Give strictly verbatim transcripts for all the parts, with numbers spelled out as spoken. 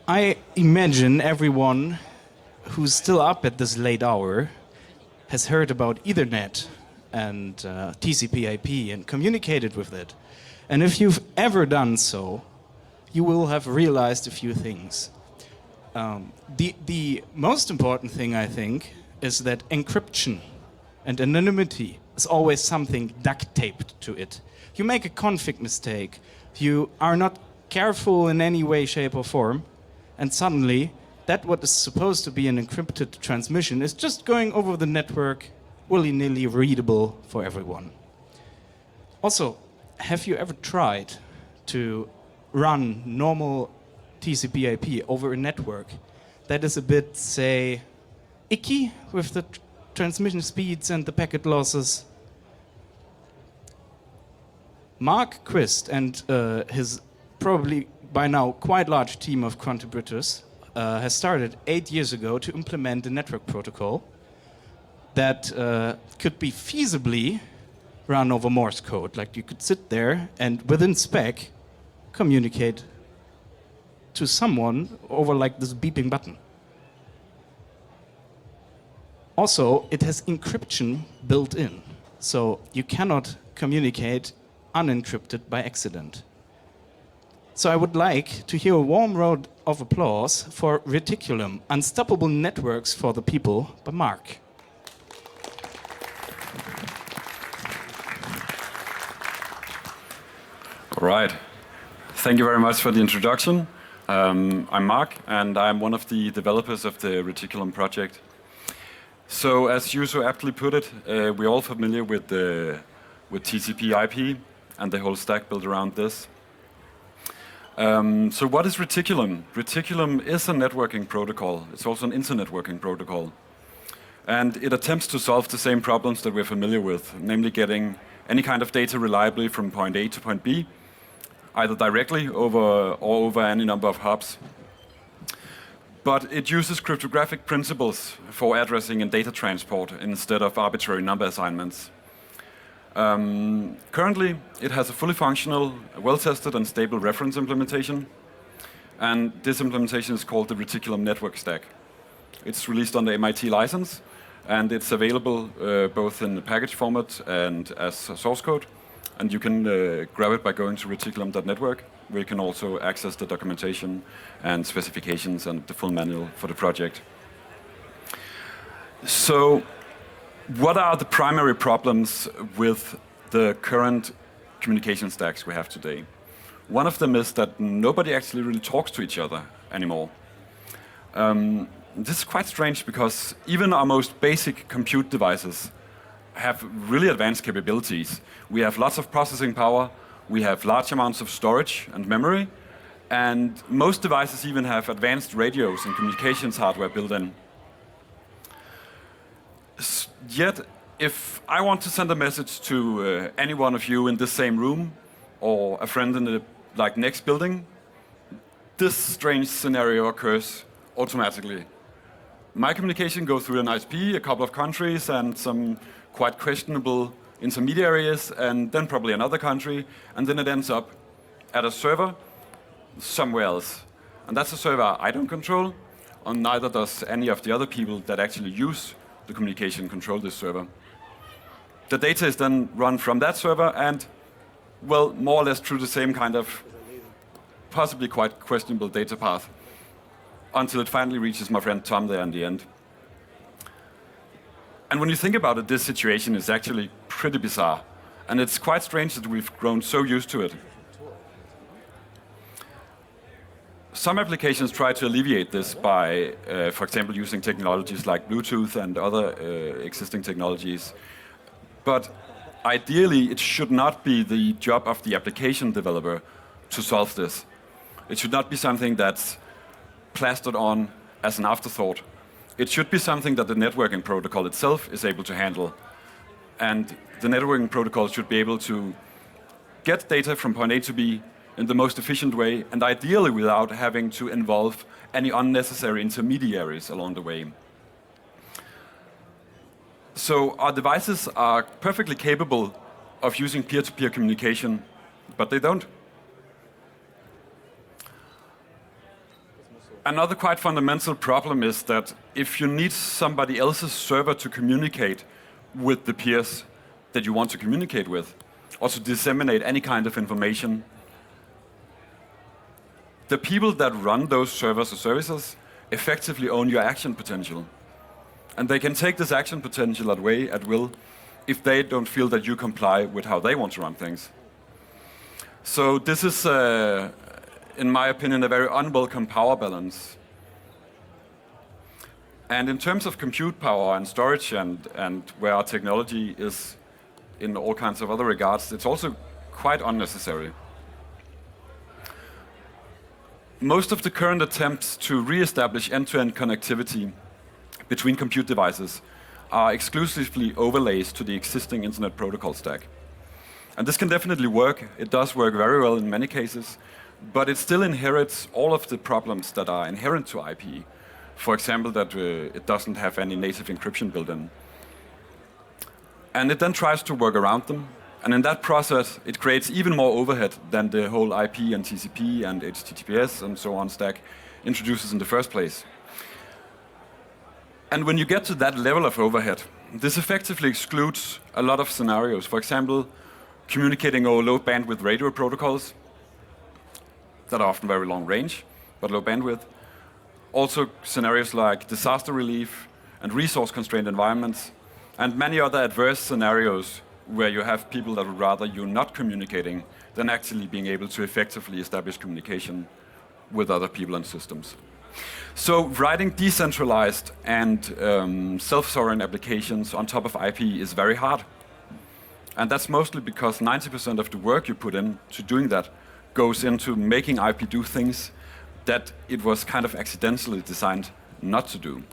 I imagine everyone who's still up at this late hour has heard about Ethernet and uh, T C P I P and communicated with it. And if you've ever done so, you will have realized a few things. Um, the, the most important thing, I think, is that encryption and anonymity is always something duct-taped to it. You make a config mistake, you are not careful in any way, shape or form, and suddenly that what is supposed to be an encrypted transmission is just going over the network, willy-nilly readable for everyone. Also, have you ever tried to run normal T C P I P over a network that is a bit, say, icky with the tr transmission speeds and the packet losses? Mark Quist and uh, his probably by now quite large team of contributors uh, has started eight years ago to implement a network protocol that uh, could be feasibly run over Morse code. Like you could sit there and within spec communicate to someone over like this beeping button. Also, it has encryption built in, so you cannot communicate unencrypted by accident. So I would like to hear a warm round of applause for Reticulum, Unstoppable Networks for the People by Mark. All right. Thank you very much for the introduction. Um, I'm Mark, and I'm one of the developers of the Reticulum project. So, as you so aptly put it, uh, we're all familiar with, the, with T C P I P and the whole stack built around this. Um, so what is Reticulum? Reticulum is a networking protocol. It's also an internetworking protocol. And it attempts to solve the same problems that we're familiar with, namely getting any kind of data reliably from point A to point B, either directly over or over any number of hops. But it uses cryptographic principles for addressing and data transport instead of arbitrary number assignments. Um, currently, it has a fully functional, well-tested and stable reference implementation. And this implementation is called the Reticulum Network Stack. It's released on the M I T license, and it's available uh, both in the package format and as source code. And you can uh, grab it by going to reticulum dot network, where you can also access the documentation and specifications and the full manual for the project. So, what are the primary problems with the current communication stacks we have today? One of them is that nobody actually really talks to each other anymore. Um, this is quite strange because even our most basic compute devices have really advanced capabilities. We have lots of processing power, we have large amounts of storage and memory, and most devices even have advanced radios and communications hardware built in. S yet, if I want to send a message to uh, any one of you in this same room, or a friend in the like next building, this strange scenario occurs automatically. My communication goes through an I S P, a couple of countries, and some quite questionable intermediaries, and then probably another country, and then it ends up at a server somewhere else. And that's a server I don't control, and neither does any of the other people that actually use the communication control this server. The data is then run from that server and, well, more or less through the same kind of possibly quite questionable data path until it finally reaches my friend Tom there in the end. And when you think about it, this situation is actually pretty bizarre. And it's quite strange that we've grown so used to it. Some applications try to alleviate this by, uh, for example, using technologies like Bluetooth and other uh, existing technologies. But ideally, it should not be the job of the application developer to solve this. It should not be something that's plastered on as an afterthought. It should be something that the networking protocol itself is able to handle. And the networking protocol should be able to get data from point A to B in the most efficient way, and ideally without having to involve any unnecessary intermediaries along the way. So our devices are perfectly capable of using peer-to-peer communication, but they don't. Another quite fundamental problem is that if you need somebody else's server to communicate with the peers that you want to communicate with, or to disseminate any kind of information, the people that run those servers or services effectively own your action potential. And they can take this action potential away at will if they don't feel that you comply with how they want to run things. So this is, uh, in my opinion, a very unwelcome power balance. And in terms of compute power and storage and, and where our technology is in all kinds of other regards, it's also quite unnecessary. Most of the current attempts to re-establish end-to-end connectivity between compute devices are exclusively overlays to the existing internet protocol stack. And this can definitely work. It does work very well in many cases, but it still inherits all of the problems that are inherent to I P. For example, that uh, it doesn't have any native encryption built in. And it then tries to work around them. And in that process, it creates even more overhead than the whole I P and T C P and H T T P S and so on stack introduces in the first place. And when you get to that level of overhead, this effectively excludes a lot of scenarios. For example, communicating over low bandwidth radio protocols that are often very long range, but low bandwidth. Also scenarios like disaster relief and resource-constrained environments, and many other adverse scenarios where you have people that would rather you not communicating than actually being able to effectively establish communication with other people and systems. So writing decentralized and um, self-sovereign applications on top of I P is very hard. And that's mostly because ninety percent of the work you put in to doing that goes into making I P do things that it was kind of accidentally designed not to do.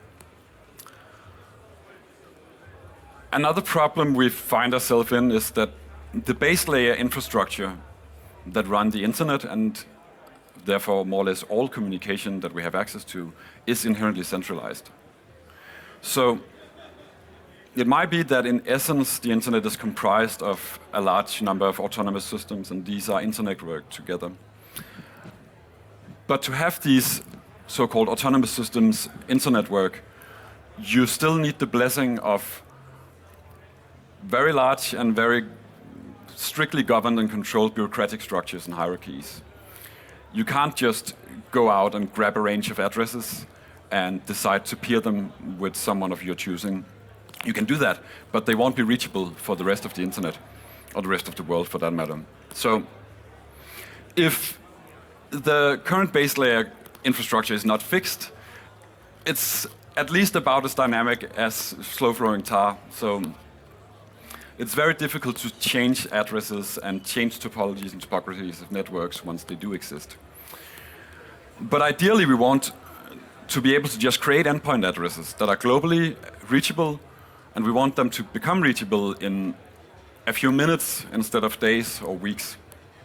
Another problem we find ourselves in is that the base layer infrastructure that run the internet and therefore more or less all communication that we have access to is inherently centralized. So it might be that in essence the internet is comprised of a large number of autonomous systems and these are internet-worked together. But to have these so-called autonomous systems internet work, you still need the blessing of very large and very strictly governed and controlled bureaucratic structures and hierarchies. You can't just go out and grab a range of addresses and decide to peer them with someone of your choosing. You can do that, but they won't be reachable for the rest of the internet, or the rest of the world for that matter. So if the current base layer infrastructure is not fixed, it's at least about as dynamic as slow-flowing tar. So it's very difficult to change addresses and change topologies and topographies of networks once they do exist. But ideally, we want to be able to just create endpoint addresses that are globally reachable, and we want them to become reachable in a few minutes instead of days or weeks.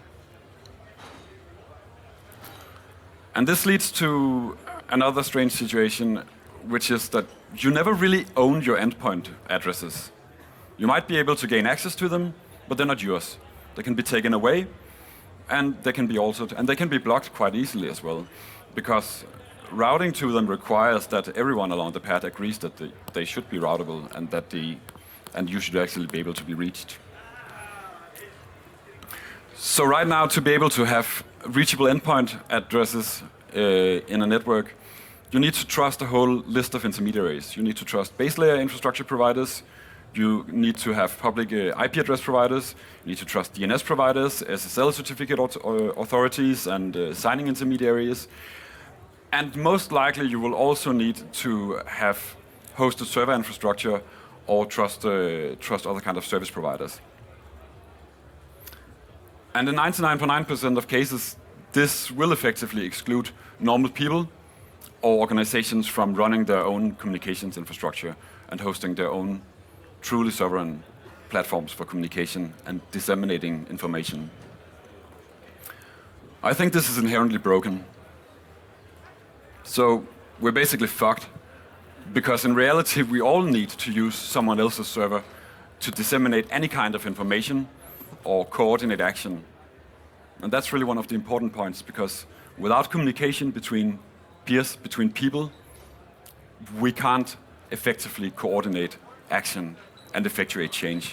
And this leads to another strange situation, which is that you never really own your endpoint addresses. You might be able to gain access to them, but they're not yours. They can be taken away, and they can be also, and they can be blocked quite easily as well, because routing to them requires that everyone along the path agrees that they, they should be routable and that the, and you should actually be able to be reached. So right now, to be able to have reachable endpoint addresses uh, in a network, you need to trust a whole list of intermediaries. You need to trust base layer infrastructure providers. You need to have public uh, I P address providers. You need to trust D N S providers, S S L certificate authorities, and uh, signing intermediaries. And most likely, you will also need to have hosted server infrastructure or trust, uh, trust other kind of service providers. And in ninety-nine point nine percent of cases, this will effectively exclude normal people or organizations from running their own communications infrastructure and hosting their own truly sovereign platforms for communication and disseminating information. I think this is inherently broken. So we're basically fucked, because in reality we all need to use someone else's server to disseminate any kind of information or coordinate action. And that's really one of the important points, because without communication between peers, between people, we can't effectively coordinate action and effectuate change.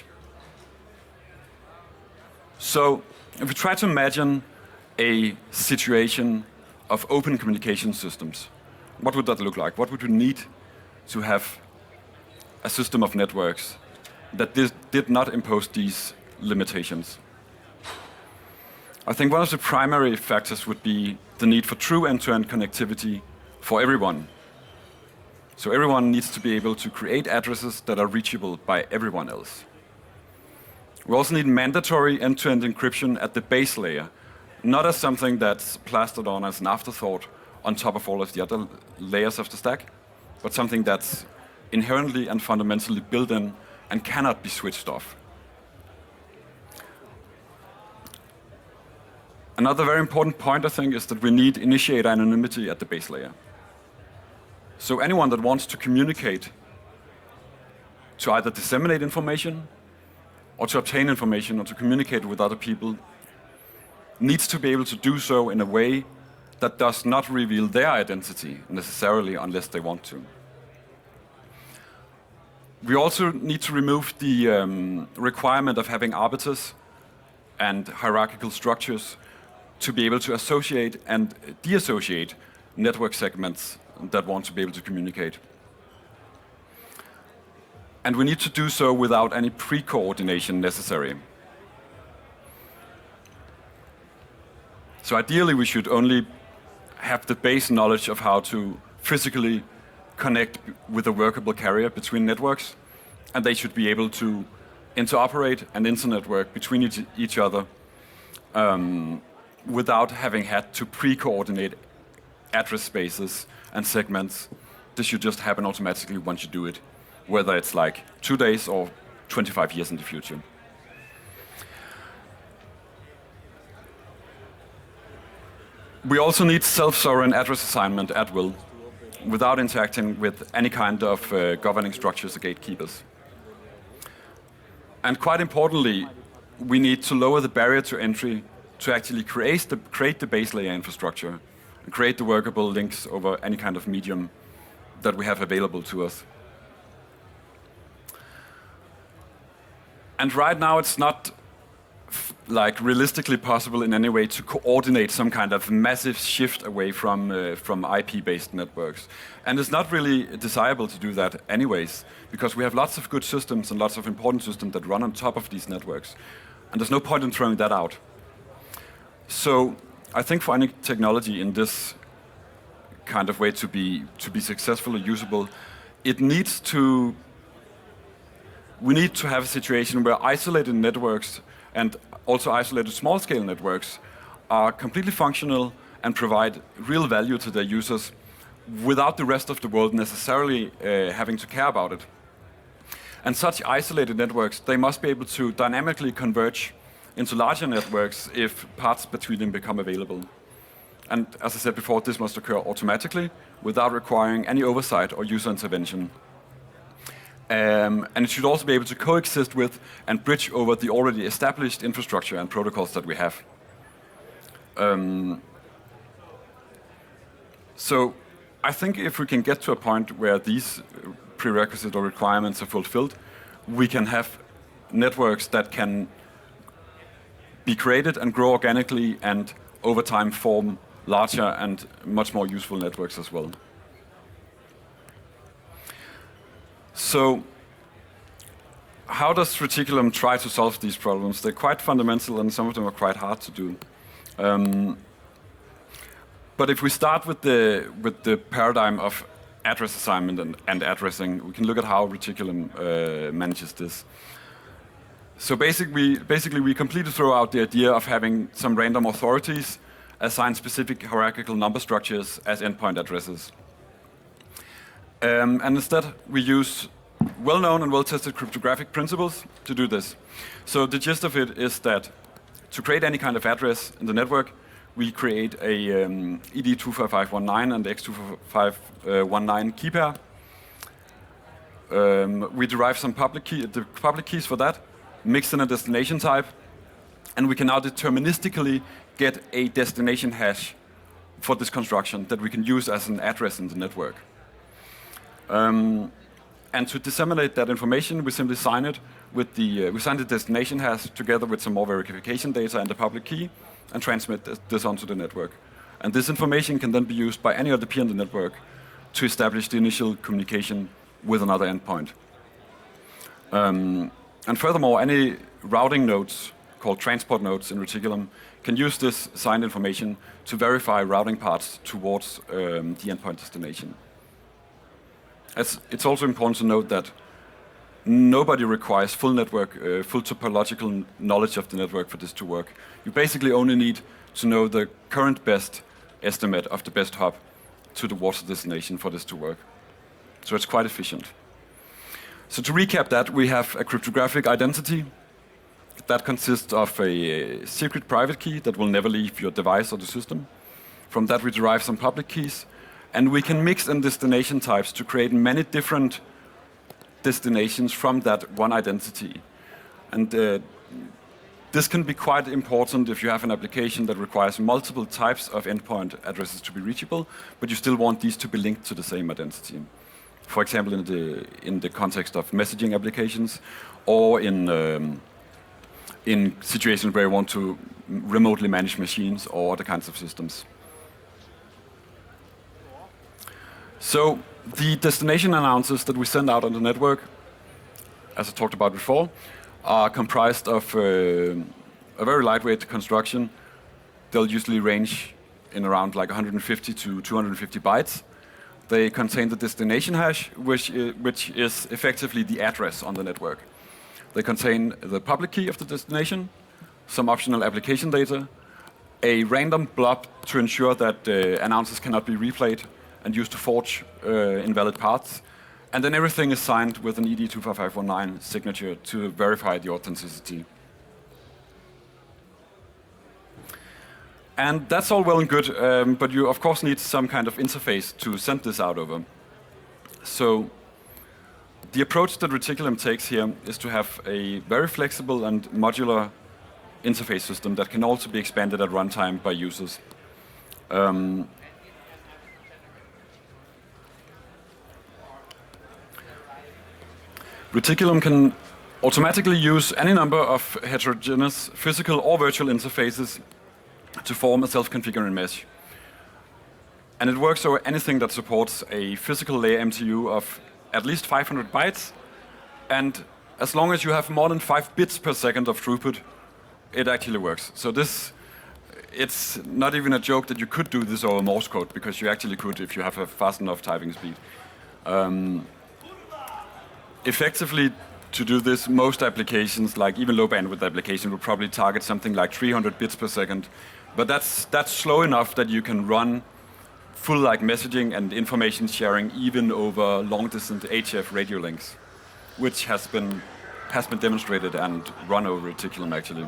So if we try to imagine a situation of open communication systems, what would that look like? What would we need to have a system of networks that this did not impose these limitations? I think one of the primary factors would be the need for true end-to-end connectivity for everyone. So everyone needs to be able to create addresses that are reachable by everyone else. We also need mandatory end-to-end encryption at the base layer, not as something that's plastered on as an afterthought on top of all of the other layers of the stack, but something that's inherently and fundamentally built in and cannot be switched off. Another very important point, I think, is that we need initiator anonymity at the base layer. So anyone that wants to communicate, to either disseminate information, or to obtain information, or to communicate with other people, needs to be able to do so in a way that does not reveal their identity necessarily unless they want to. We also need to remove the um, requirement of having arbiters and hierarchical structures to be able to associate and deassociate network segments that want to be able to communicate. And we need to do so without any pre-coordination necessary. So ideally, we should only have the base knowledge of how to physically connect with a workable carrier between networks, and they should be able to interoperate and internetwork between each, each other um, without having had to pre-coordinate address spaces and segments. This should just happen automatically once you do it, whether it's like two days or twenty-five years in the future. We also need self-sovereign address assignment at will, without interacting with any kind of uh, governing structures or gatekeepers. And quite importantly, we need to lower the barrier to entry to actually create the, create the base layer infrastructure and create the workable links over any kind of medium that we have available to us. And right now it's not like realistically possible in any way to coordinate some kind of massive shift away from uh, from I P-based networks. And it's not really desirable to do that anyways, because we have lots of good systems and lots of important systems that run on top of these networks. And there's no point in throwing that out. So I think for any technology in this kind of way to be to be successful or usable, it needs to we need to have a situation where isolated networks and also isolated small-scale networks are completely functional and provide real value to their users without the rest of the world necessarily uh, having to care about it. And such isolated networks, they must be able to dynamically converge into larger networks if paths between them become available. And as I said before, this must occur automatically without requiring any oversight or user intervention. Um, and it should also be able to coexist with and bridge over the already established infrastructure and protocols that we have. Um, so I think if we can get to a point where these prerequisites or requirements are fulfilled, we can have networks that can be created and grow organically and over time form larger and much more useful networks as well. So how does Reticulum try to solve these problems? They're quite fundamental and some of them are quite hard to do. Um, but if we start with the, with the paradigm of address assignment and, and addressing, we can look at how Reticulum uh, manages this. So basically, basically we completely throw out the idea of having some random authorities assign specific hierarchical number structures as endpoint addresses. Um, and instead, we use well-known and well-tested cryptographic principles to do this. So the gist of it is that to create any kind of address in the network, we create a um, E D two five five one nine and X two five five one nine key pair. Um, we derive some public, key, the public keys for that, mix in a destination type, and we can now deterministically get a destination hash for this construction that we can use as an address in the network. Um, and to disseminate that information, we simply sign it with the, uh, we sign the destination hash together with some more verification data and the public key, and transmit this, this onto the network. And this information can then be used by any other peer in the network to establish the initial communication with another endpoint. Um, and furthermore, any routing nodes, called transport nodes in Reticulum, can use this signed information to verify routing paths towards um, the endpoint destination. It's, it's also important to note that nobody requires full network, uh, full topological knowledge of the network for this to work. You basically only need to know the current best estimate of the best hop to towards the destination for this to work. So it's quite efficient. So to recap that, we have a cryptographic identity that consists of a secret private key that will never leave your device or the system. From that we derive some public keys, and we can mix in destination types to create many different destinations from that one identity. And uh, this can be quite important if you have an application that requires multiple types of endpoint addresses to be reachable, but you still want these to be linked to the same identity. For example, in the, in the context of messaging applications, or in, um, in situations where you want to remotely manage machines or other kinds of systems. So the destination announcers that we send out on the network, as I talked about before, are comprised of uh, a very lightweight construction. They'll usually range in around like one hundred fifty to two hundred fifty bytes. They contain the destination hash, which is, which is effectively the address on the network. They contain the public key of the destination, some optional application data, a random blob to ensure that uh, announcers cannot be replayed and used to forge uh, invalid paths, and then everything is signed with an E D two five five one nine signature to verify the authenticity. And that's all well and good, um, but you of course need some kind of interface to send this out over. So the approach that Reticulum takes here is to have a very flexible and modular interface system that can also be expanded at runtime by users. Um, Reticulum can automatically use any number of heterogeneous physical or virtual interfaces to form a self-configuring mesh. And it works over anything that supports a physical layer M T U of at least five hundred bytes, and as long as you have more than five bits per second of throughput, it actually works. So this, it's not even a joke that you could do this over Morse code, because you actually could if you have a fast enough typing speed. Um, Effectively, to do this, most applications, like even low bandwidth applications, will probably target something like three hundred bits per second. But that's, that's slow enough that you can run full like messaging and information sharing even over long distance H F radio links, which has been, has been demonstrated and run over Reticulum actually.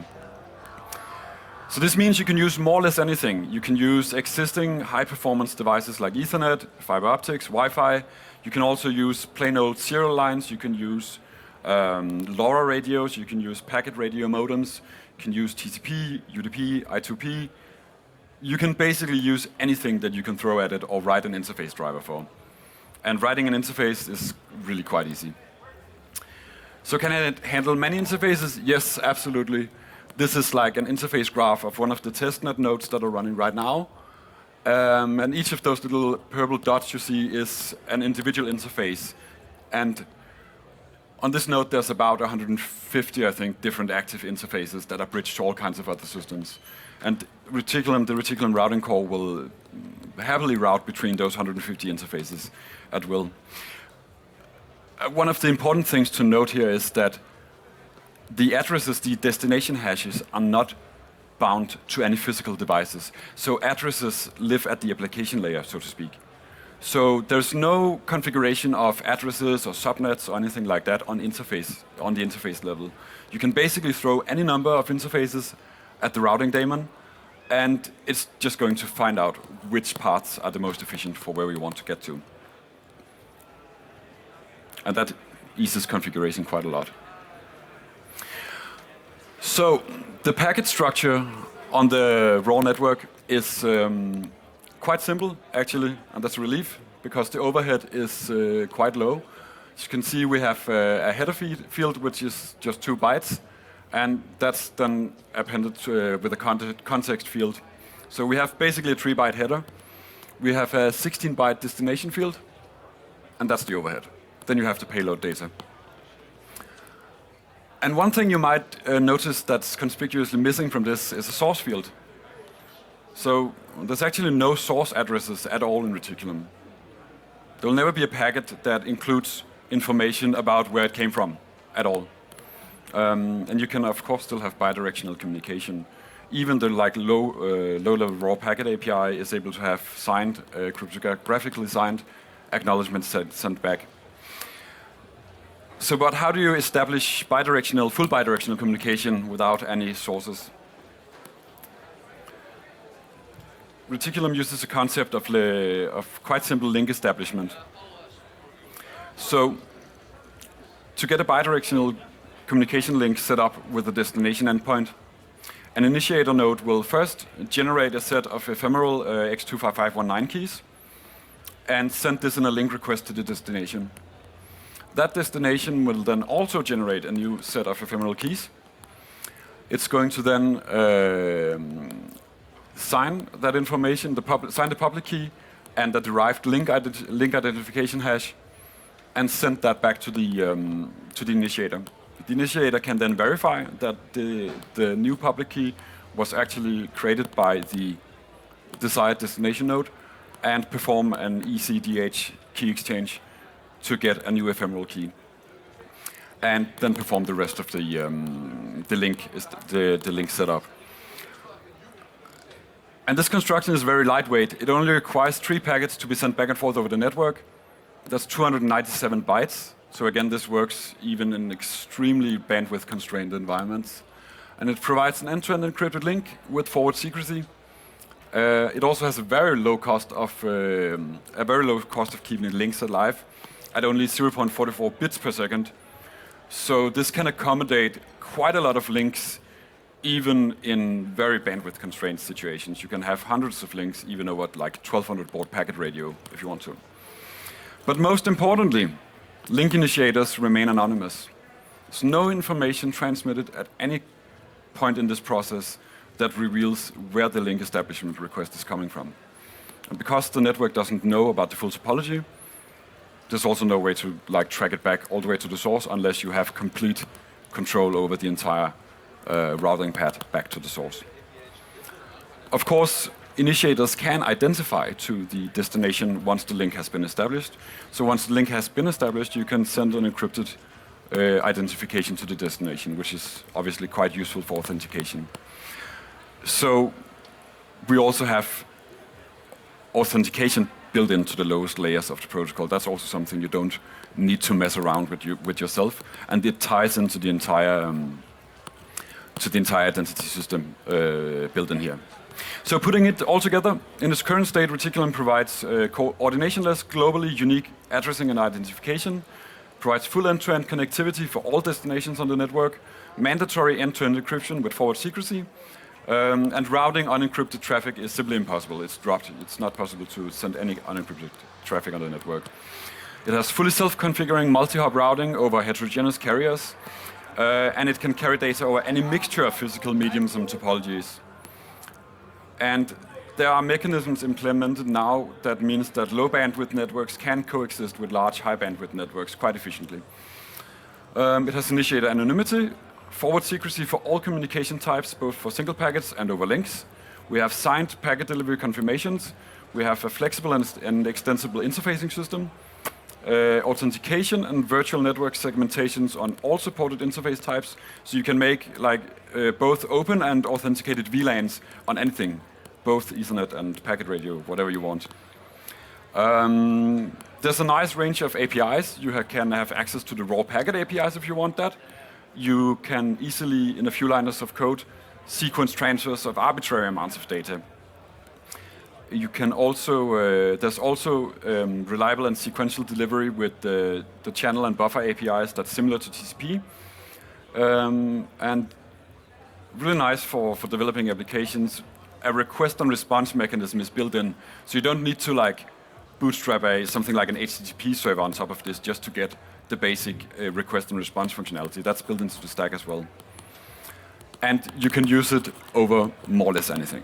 So this means you can use more or less anything. You can use existing high performance devices like Ethernet, fiber optics, Wi-Fi. You can also use plain old serial lines. You can use um, LoRa radios. You can use packet radio modems. You can use T C P, U D P, I two P. You can basically use anything that you can throw at it or write an interface driver for. And writing an interface is really quite easy. So can it handle many interfaces? Yes, absolutely. This is like an interface graph of one of the testnet nodes that are running right now. Um, and each of those little purple dots you see is an individual interface. And on this node, there's about one hundred fifty, I think, different active interfaces that are bridged to all kinds of other systems. And Reticulum, the Reticulum routing core will happily route between those one hundred fifty interfaces at will. Uh, one of the important things to note here is that the addresses, the destination hashes, are not bound to any physical devices. So addresses live at the application layer, so to speak. So there's no configuration of addresses or subnets or anything like that on interface, on the interface level. You can basically throw any number of interfaces at the routing daemon, and it's just going to find out which paths are the most efficient for where we want to get to. And that eases configuration quite a lot. So the packet structure on the raw network is um, quite simple, actually, and that's a relief, because the overhead is uh, quite low. As you can see, we have uh, a header feed field, which is just two bytes, and that's then appended to, uh, with a context, context field. So we have basically a three byte header. We have a sixteen byte destination field, and that's the overhead. Then you have to payload data. And one thing you might uh, notice that's conspicuously missing from this is a source field. So there's actually no source addresses at all in Reticulum. There will never be a packet that includes information about where it came from at all. Um, and you can, of course, still have bidirectional communication. Even the like low, uh, low-level raw packet A P I is able to have signed, uh, cryptographically signed acknowledgements sent, sent back. So, but how do you establish bidirectional, full bidirectional communication without any sources? Reticulum uses a concept of, le, of quite simple link establishment. So, to get a bidirectional communication link set up with the destination endpoint, an initiator node will first generate a set of ephemeral uh, X two five five one nine keys and send this in a link request to the destination. That destination will then also generate a new set of ephemeral keys. It's going to then uh, sign that information, the pub sign the public key and the derived link, ident link identification hash, and send that back to the, um, to the initiator. The initiator can then verify that the, the new public key was actually created by the desired destination node and perform an E C D H key exchange to get a new ephemeral key, and then perform the rest of the um, the link is the the link setup. And this construction is very lightweight. It only requires three packets to be sent back and forth over the network. That's two hundred ninety-seven bytes. So again, this works even in extremely bandwidth-constrained environments, and it provides an end-to-end encrypted link with forward secrecy. Uh, it also has a very low cost of um, a very low cost of keeping links alive, at only zero point four four bits per second. So this can accommodate quite a lot of links, even in very bandwidth constrained situations. You can have hundreds of links, even over like twelve hundred baud packet radio, if you want to. But most importantly, link initiators remain anonymous. There's no information transmitted at any point in this process that reveals where the link establishment request is coming from. And because the network doesn't know about the full topology, there's also no way to like track it back all the way to the source unless you have complete control over the entire uh, routing path back to the source. Of course, initiators can identify to the destination once the link has been established. So once the link has been established, you can send an encrypted uh, identification to the destination, which is obviously quite useful for authentication. So we also have authentication built into the lowest layers of the protocol. That's also something you don't need to mess around with, you, with yourself, and it ties into the entire um, to the entire identity system uh, built in here. So putting it all together, in its current state, Reticulum provides uh, coordinationless, globally unique addressing and identification, provides full end-to-end connectivity for all destinations on the network, mandatory end-to-end encryption with forward secrecy, um, and routing unencrypted traffic is simply impossible. It's dropped. It's not possible to send any unencrypted traffic on the network. It has fully self-configuring multi-hop routing over heterogeneous carriers, uh, and it can carry data over any mixture of physical mediums and topologies. And there are mechanisms implemented now that means that low bandwidth networks can coexist with large high bandwidth networks quite efficiently. Um, it has initiator anonymity, forward secrecy for all communication types, both for single packets and over links. We have signed packet delivery confirmations. We have a flexible and, and extensible interfacing system, uh, authentication and virtual network segmentations on all supported interface types. So you can make like uh, both open and authenticated V LANs on anything, both Ethernet and packet radio, whatever you want. Um, there's a nice range of A P Is. You ha can have access to the raw packet A P Is if you want that. You can easily, in a few lines of code, sequence transfers of arbitrary amounts of data. You can also, uh, there's also um, reliable and sequential delivery with the, the channel and buffer A P Is that's similar to T C P. Um, and really nice for, for developing applications a request and response mechanism is built in, so you don't need to like bootstrap a something like an H T T P server on top of this just to get the basic uh, request and response functionality. That's built into the stack as well. And you can use it over more or less anything.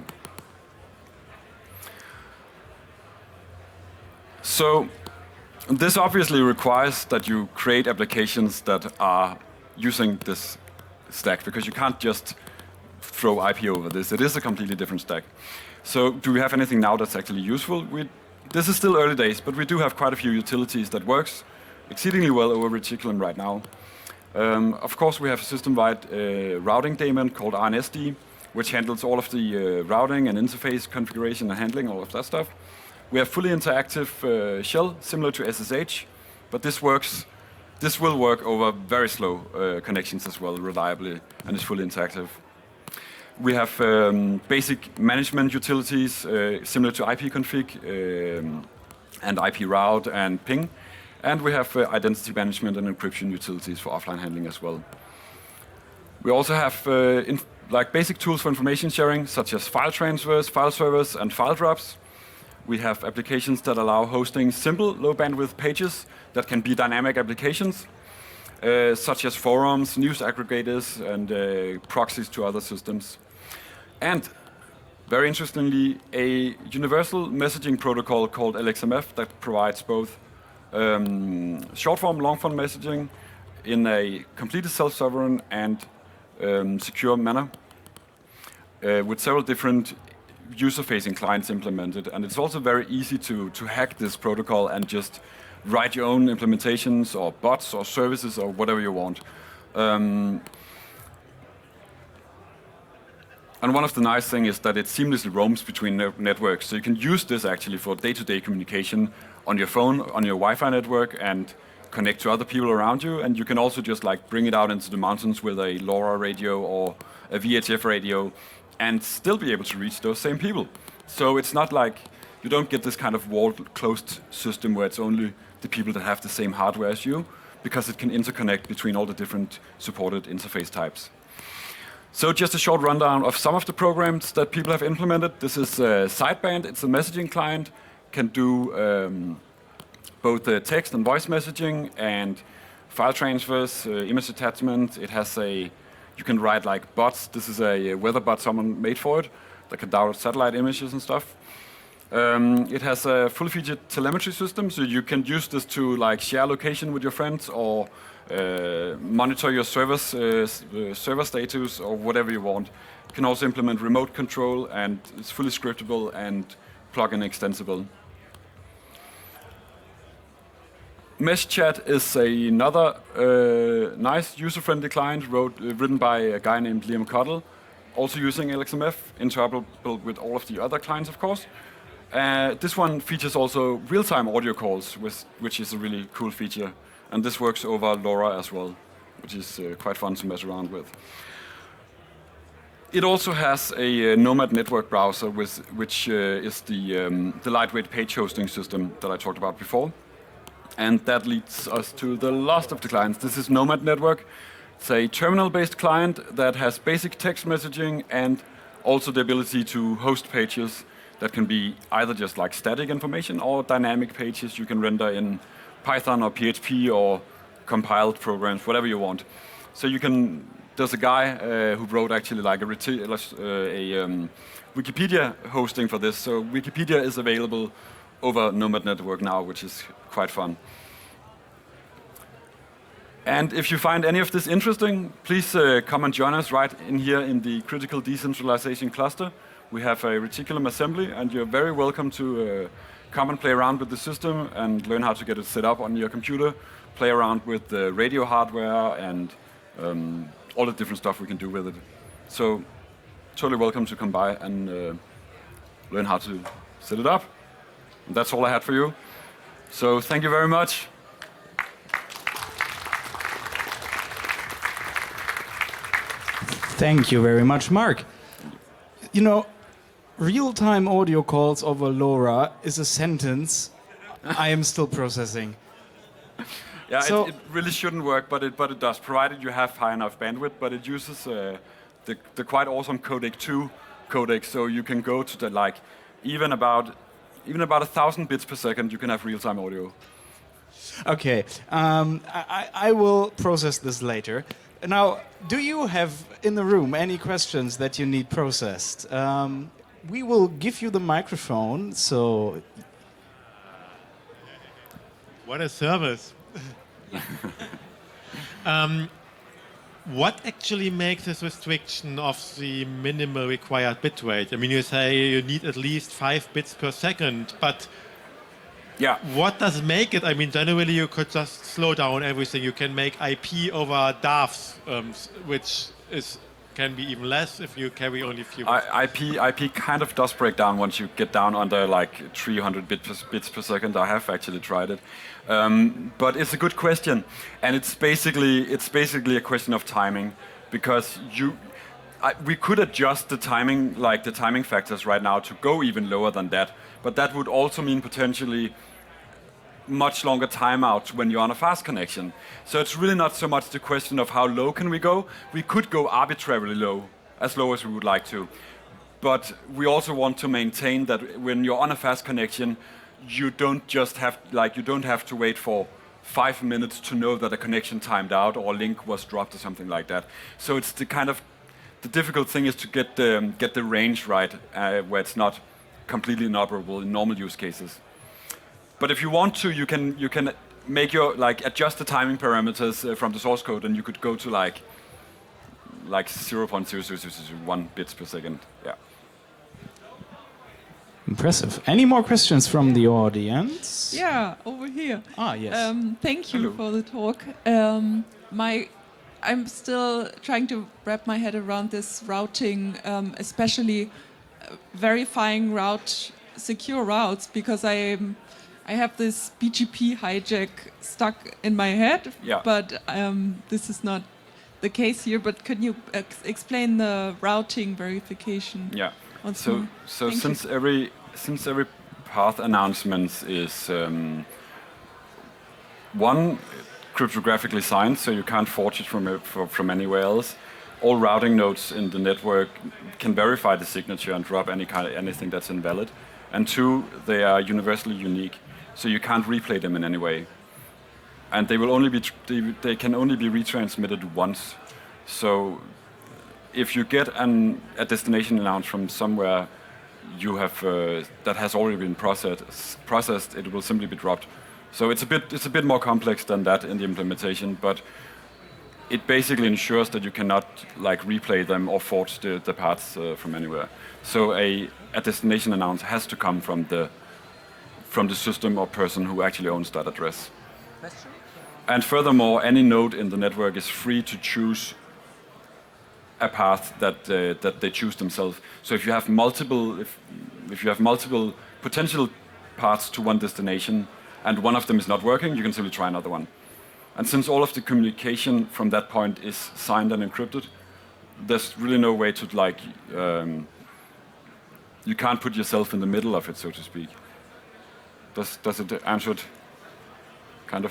So this obviously requires that you create applications that are using this stack, because you can't just throw I P over this. It is a completely different stack. So do we have anything now that's actually useful? We, this is still early days, but we do have quite a few utilities that works exceedingly well over Reticulum right now. Um, of course, we have a system-wide uh, routing daemon called R N S D, which handles all of the uh, routing and interface configuration and handling, all of that stuff. We have fully interactive uh, shell, similar to S S H, but this works. This will work over very slow uh, connections as well, reliably, and is fully interactive. We have um, basic management utilities, uh, similar to ipconfig um, and iproute and ping. And we have uh, identity management and encryption utilities for offline handling as well. We also have uh, in, like basic tools for information sharing, such as file transfers, file servers, and file drops. We have applications that allow hosting simple low bandwidth pages that can be dynamic applications, uh, such as forums, news aggregators, and uh, proxies to other systems. And very interestingly, a universal messaging protocol called L X M F that provides both um, short-form, long-form messaging in a completely self-sovereign and um, secure manner, uh, with several different user-facing clients implemented. And it's also very easy to, to hack this protocol and just write your own implementations or bots or services or whatever you want. Um, and one of the nice things is that it seamlessly roams between ne networks. So you can use this actually for day-to-day communication on your phone, on your Wi-Fi network, and connect to other people around you. And you can also just like bring it out into the mountains with a LoRa radio or a V H F radio and still be able to reach those same people. So it's not like you don't get this kind of walled, closed system where it's only the people that have the same hardware as you, because it can interconnect between all the different supported interface types. So just a short rundown of some of the programs that people have implemented. This is uh, Sideband. It's a messaging client, can do um, both uh, text and voice messaging and file transfers, uh, image attachment. It has a, you can write like bots. This is a weather bot someone made for it that can download satellite images and stuff. Um, it has a fully featured telemetry system, so you can use this to like share location with your friends or uh, monitor your service, uh, uh, server status or whatever you want. You can also implement remote control, and it's fully scriptable and plug-in extensible. MeshChat is another uh, nice user-friendly client wrote, uh, written by a guy named Liam Cottle, also using L X M F, interoperable with all of the other clients, of course. Uh, this one features also real-time audio calls, with, which is a really cool feature. And this works over LoRa as well, which is uh, quite fun to mess around with. It also has a uh, Nomad network browser, with, which uh, is the, um, the lightweight page hosting system that I talked about before. And that leads us to the last of the clients. This is Nomad Network. It's a terminal-based client that has basic text messaging and also the ability to host pages that can be either just like static information or dynamic pages you can render in Python or P H P or compiled programs, whatever you want. So you can, there's a guy uh, who wrote actually like a, uh, a um, Wikipedia hosting for this. So Wikipedia is available over Nomad Network now, which is quite fun. And if you find any of this interesting, please uh, come and join us right in here in the Critical Decentralization Cluster. We have a Reticulum assembly, and you're very welcome to uh, come and play around with the system and learn how to get it set up on your computer, play around with the radio hardware and um, all the different stuff we can do with it. So totally welcome to come by and uh, learn how to set it up. And that's all I had for you. So thank you very much. Thank you very much, Mark. You know, real-time audio calls over LoRa is a sentence I am still processing. Yeah, so it, it really shouldn't work, but it but it does, provided you have high enough bandwidth. But it uses uh, the the quite awesome Codec two codec, so you can go to the like even about even about a thousand bits per second. You can have real-time audio. Okay, um, I, I will process this later. Now, do you have in the room any questions that you need processed? Um, we will give you the microphone, so... What a service. um, what actually makes this restriction of the minimal required bitrate? I mean, you say you need at least five bits per second, but Yeah. what does make it? I mean, generally you could just slow down everything. You can make I P over D A Fs, um, s- which is can be even less if you carry only a few. I, IP IP kind of does break down once you get down under like three hundred bit per, bits per second. I have actually tried it, um, but it's a good question, and it's basically it's basically a question of timing, because you I, we could adjust the timing like the timing factors right now to go even lower than that, but that would also mean potentially much longer timeouts when you're on a fast connection. So it's really not so much the question of how low can we go. We could go arbitrarily low, as low as we would like to. But we also want to maintain that when you're on a fast connection, you don't just have like you don't have to wait for five minutes to know that a connection timed out or a link was dropped or something like that. So it's the kind of the difficult thing is to get the get the range right, uh, where it's not completely inoperable in normal use cases. But if you want to, you can you can make your like adjust the timing parameters uh, from the source code, and you could go to like like zero point zero zero zero one bits per second. Yeah. Impressive. Any more questions from the audience? Yeah, over here. Ah, yes. Um, thank you Hello. for the talk. Um, my, I'm still trying to wrap my head around this routing, um, especially uh, verifying route secure routes, because I um, I have this B G P hijack stuck in my head. Yeah. But um, this is not the case here. But can you ex explain the routing verification? Yeah. once So more? so Thank since you. every since every path announcement is um, one cryptographically signed, so you can't forge it from from from anywhere else. All routing nodes in the network can verify the signature and drop any kind of anything that's invalid. And two, they are universally unique, so you can't replay them in any way. And they will only be tr- they, they can only be retransmitted once. So if you get an, a destination announce from somewhere you have uh, that has already been processed, processed, it will simply be dropped. So it's a bit it's a bit more complex than that in the implementation, but it basically ensures that you cannot like replay them or forge the, the paths uh, from anywhere. So a, a destination announce has to come from the from the system or person who actually owns that address. And furthermore, any node in the network is free to choose a path that uh, that they choose themselves. So if you have multiple if if you have multiple potential paths to one destination and one of them is not working, you can simply try another one. And since all of the communication from that point is signed and encrypted, there's really no way to like um, you can't put yourself in the middle of it, so to speak. Does does it answer it? Kind of.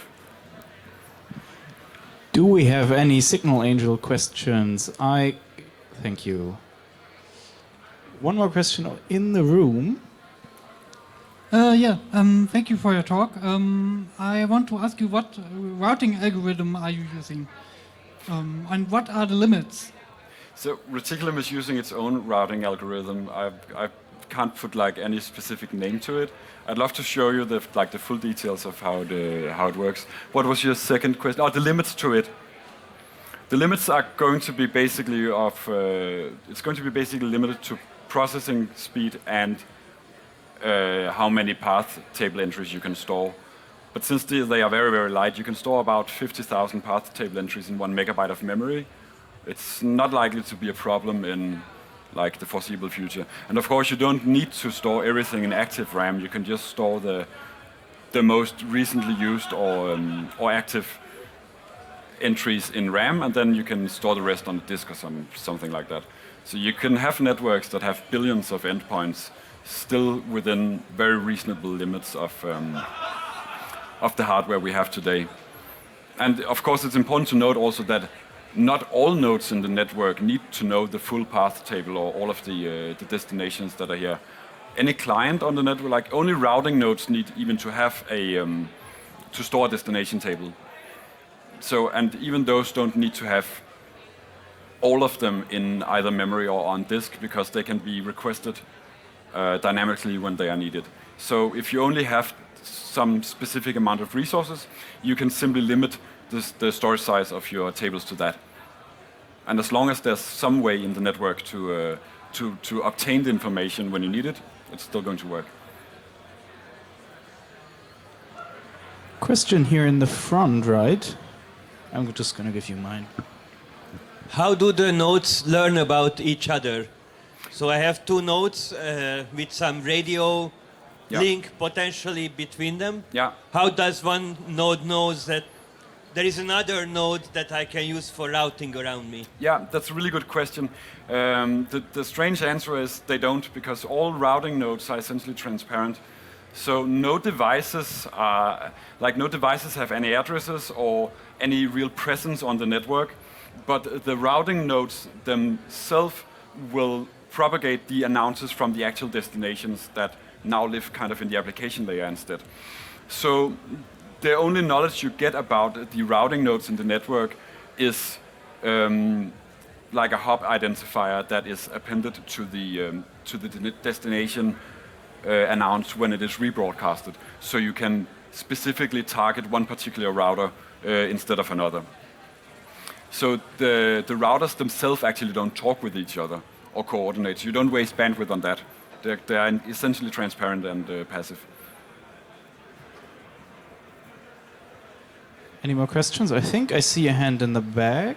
Do we have any Signal Angel questions? I thank you. One more question in the room. Uh, yeah, um, thank you for your talk. Um, I want to ask you, what uh, routing algorithm are you using? Um, and what are the limits? So Reticulum is using its own routing algorithm. I, I can't put like any specific name to it. I'd love to show you the like the full details of how the how it works. What was your second question? Oh, the limits to it. The limits are going to be basically of uh, it's going to be basically limited to processing speed and uh, how many path table entries you can store. But since they, they are very very light, you can store about fifty thousand path table entries in one megabyte of memory. It's not likely to be a problem in like the foreseeable future. And of course, you don't need to store everything in active RAM. You can just store the the most recently used or um, or active entries in RAM, and then you can store the rest on the disk or some something like that. So you can have networks that have billions of endpoints still within very reasonable limits of um, of the hardware we have today. And of course, it's important to note also that not all nodes in the network need to know the full path table or all of the, uh, the destinations that are here. Any client on the network, like only routing nodes need even to have a, um, to store a destination table. So, and even those don't need to have all of them in either memory or on disk because they can be requested uh, dynamically when they are needed. So if you only have some specific amount of resources, you can simply limit this, the storage size of your tables to that. And as long as there's some way in the network to, uh, to, to obtain the information when you need it, it's still going to work. Question here in the front, right? I'm just going to give you mine. How do the nodes learn about each other? So I have two nodes uh, with some radio Yeah. link potentially between them. Yeah. How does one node knows that there is another node that I can use for routing around me? Yeah, that's a really good question. Um, the, the strange answer is they don't, because all routing nodes are essentially transparent. So no devices are, like no devices have any addresses or any real presence on the network, but the routing nodes themselves will propagate the announcers from the actual destinations that now live kind of in the application layer instead. So the only knowledge you get about the routing nodes in the network is um, like a hop identifier that is appended to the um, to the de destination uh, announced when it is rebroadcasted. So you can specifically target one particular router uh, instead of another. So the the routers themselves actually don't talk with each other or coordinate. So you don't waste bandwidth on that. They're, they are essentially transparent and uh, passive. Any more questions? I think I see a hand in the back.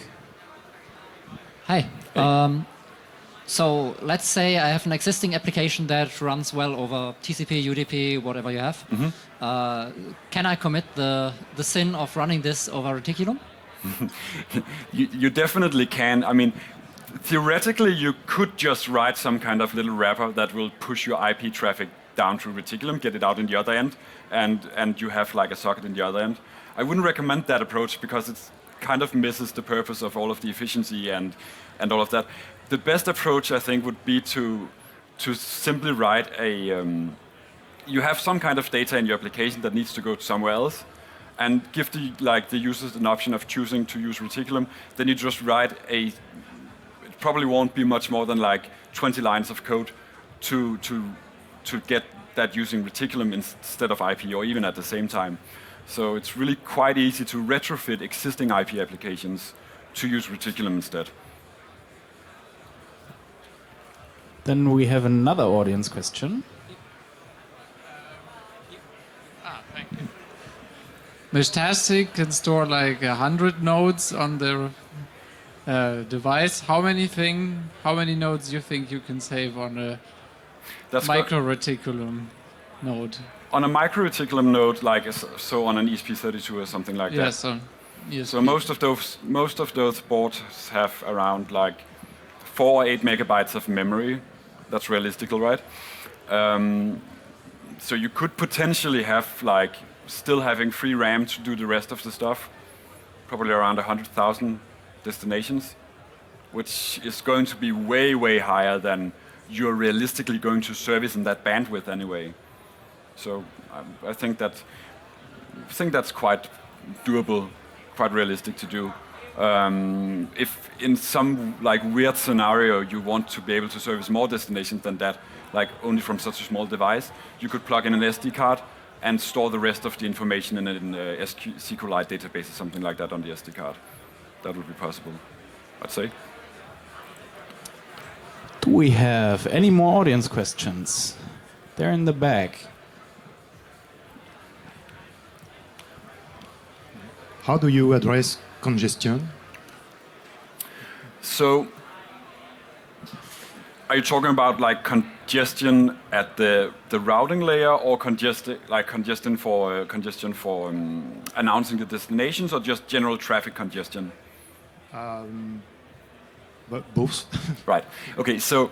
Hi. Um, so let's say I have an existing application that runs well over T C P, U D P, whatever you have. Mm-hmm. uh, can I commit the, the sin of running this over Reticulum? you, you definitely can. I mean, theoretically, you could just write some kind of little wrapper that will push your I P traffic down through Reticulum, get it out in the other end, and, and you have like a socket in the other end. I wouldn't recommend that approach because it kind of misses the purpose of all of the efficiency and, and all of that. The best approach, I think, would be to, to simply write a... Um, you have some kind of data in your application that needs to go somewhere else, and give the, like, the users an option of choosing to use Reticulum. Then you just write a... It probably won't be much more than like twenty lines of code to, to, to get that using Reticulum instead of I P, or even at the same time. So it's really quite easy to retrofit existing I P applications to use Reticulum instead. Then we have another audience question. Ah, thank you. Meshtastic can store like a hundred nodes on the uh, device. How many thing? How many nodes do you think you can save on a That's micro reticulum node? On a micro reticulum node, like a, so on an E S P thirty-two or something like Yeah, that. so yes. So most of those most of those boards have around like four or eight megabytes of memory. That's realistical, right? Um, so you could potentially have like still having free RAM to do the rest of the stuff. Probably around a hundred thousand destinations, which is going to be way way higher than you're realistically going to service in that bandwidth anyway. So um, I think that I think that's quite doable, quite realistic to do. Um, if in some like weird scenario you want to be able to service more destinations than that, like only from such a small device, you could plug in an S D card and store the rest of the information in an uh, SQLite database or something like that on the S D card. That would be possible, I'd say. Do we have any more audience questions? They're in the back. How do you address congestion? So, are you talking about like congestion at the the routing layer, or congestion like congestion for uh, congestion for um, announcing the destinations, or just general traffic congestion? Um, but both. Right. Okay. So,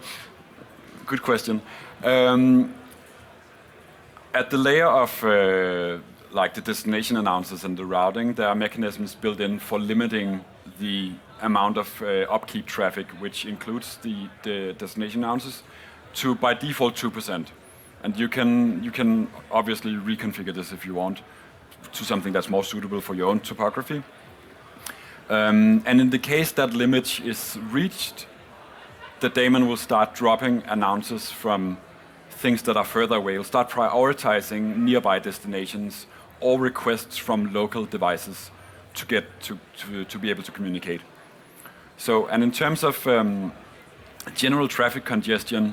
good question. Um, at the layer of uh, like the destination announcers and the routing, there are mechanisms built in for limiting the amount of uh, upkeep traffic, which includes the, the destination announcers, to by default two percent. And you can you can obviously reconfigure this if you want to something that's more suitable for your own topography. Um, and in the case that limit is reached, the daemon will start dropping announcers from things that are further away. It'll start prioritizing nearby destinations or requests from local devices to get to, to, to be able to communicate. So, and in terms of um, general traffic congestion,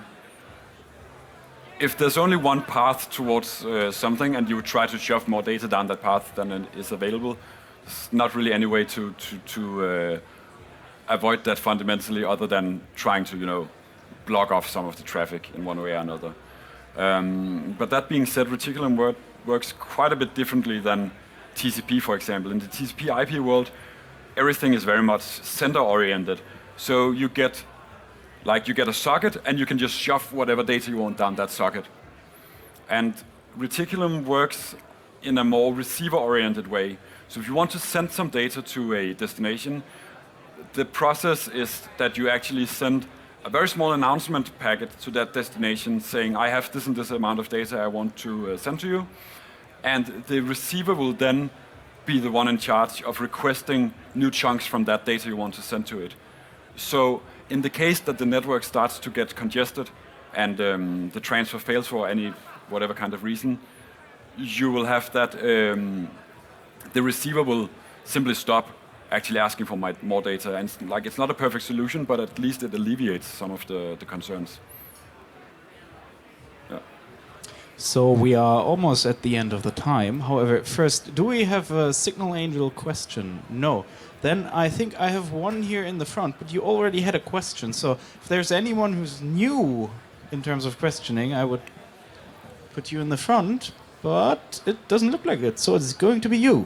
if there's only one path towards uh, something and you would try to shove more data down that path than is available, there's not really any way to, to, to uh, avoid that fundamentally other than trying to, you know, block off some of the traffic in one way or another. Um, but that being said, Reticulum work, works quite a bit differently than T C P, for example. In the T C P I P world, everything is very much center-oriented. So you get, like, you get a socket, and you can just shove whatever data you want down that socket. And Reticulum works in a more receiver-oriented way. So if you want to send some data to a destination, the process is that you actually send a very small announcement packet to that destination saying, I have this and this amount of data I want to uh, send to you. And the receiver will then be the one in charge of requesting new chunks from that data you want to send to it. So in the case that the network starts to get congested and um, the transfer fails for any whatever kind of reason, you will have that, um, the receiver will simply stop actually asking for my, more data. And it's, like, it's not a perfect solution, but at least it alleviates some of the, the concerns. Yeah. So we are almost at the end of the time. However, first, do we have a Signal Angel question? No. Then I think I have one here in the front, but you already had a question. So if there's anyone who's new in terms of questioning, I would put you in the front, but it doesn't look like it. So it's going to be you.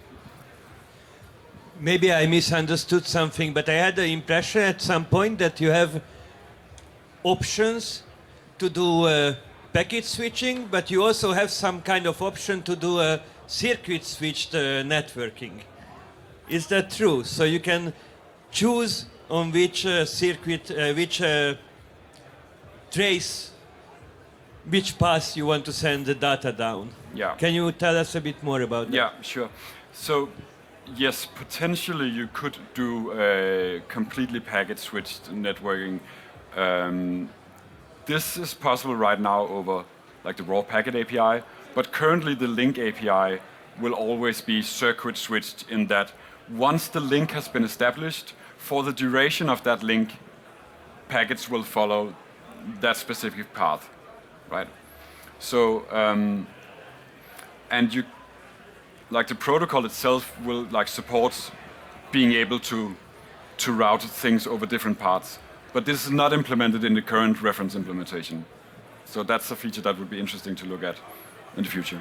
Maybe I misunderstood something, but I had the impression at some point that you have options to do uh, packet switching, but you also have some kind of option to do a circuit switched uh, networking. Is that true? So you can choose on which uh, circuit, uh, which uh, trace, which path you want to send the data down. Yeah. Can you tell us a bit more about that? Yeah, sure. So, yes, potentially you could do a completely packet switched networking. Um, this is possible right now over like the raw packet A P I, but currently the link A P I will always be circuit switched in that once the link has been established, for the duration of that link, packets will follow that specific path, right? So, um, and you, like the protocol itself will like support being able to to route things over different paths. But this is not implemented in the current reference implementation. So that's a feature that would be interesting to look at in the future.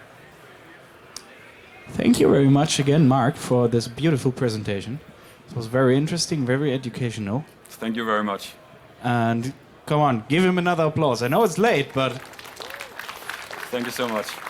Thank you very much again, Mark, for this beautiful presentation. It was very interesting, very educational. Thank you very much. And come on, give him another applause. I know it's late, but... Thank you so much.